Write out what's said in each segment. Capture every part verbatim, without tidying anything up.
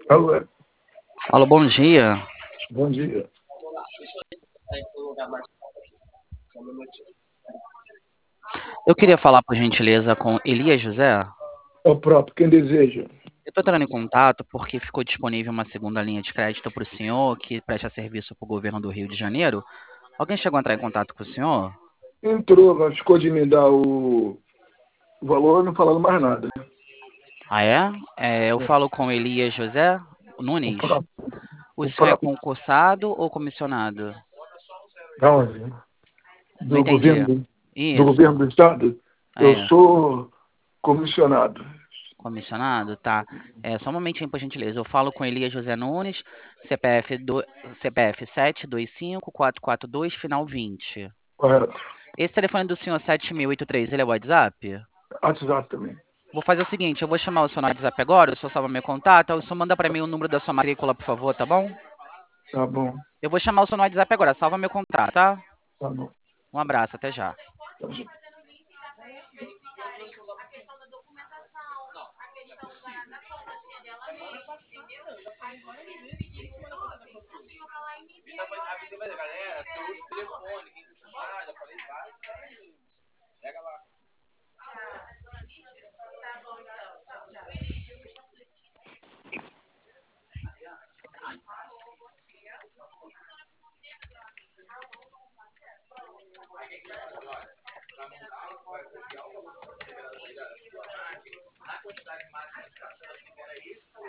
Alô, Alô, bom dia. bom dia. Eu queria falar, por gentileza, com Elias José. É o próprio, quem deseja. Eu estou entrando em contato porque ficou disponível uma segunda linha de crédito para o senhor que presta serviço para o governo do Rio de Janeiro. Alguém chegou a entrar em contato com o senhor? Entrou, mas ficou de me dar o valor, não falando mais nada. Ah, é? É, eu falo com Elias José O Nunes. próprio, O o senhor é próprio, concursado ou comissionado? da onde? Não Do entendi. governo, do Isso, governo do estado. Eu é. sou comissionado. Comissionado, tá. É, só um momentinho, por gentileza. Eu falo com Elias José Nunes, C P F, do, C P F sete dois cinco quatro quatro dois, final vinte. Correto. Esse telefone do senhor sete mil e oitenta e três, ele é o WhatsApp? WhatsApp também. Vou fazer o seguinte, eu vou chamar o senhor no WhatsApp agora, o senhor salva meu contato, o senhor manda para mim o número da sua matrícula, por favor, tá bom? Tá bom, Eu vou chamar o senhor no WhatsApp agora, salva meu contato, tá? tá bom. Um abraço, até já. Tá bom.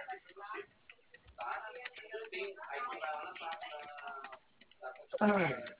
Ai.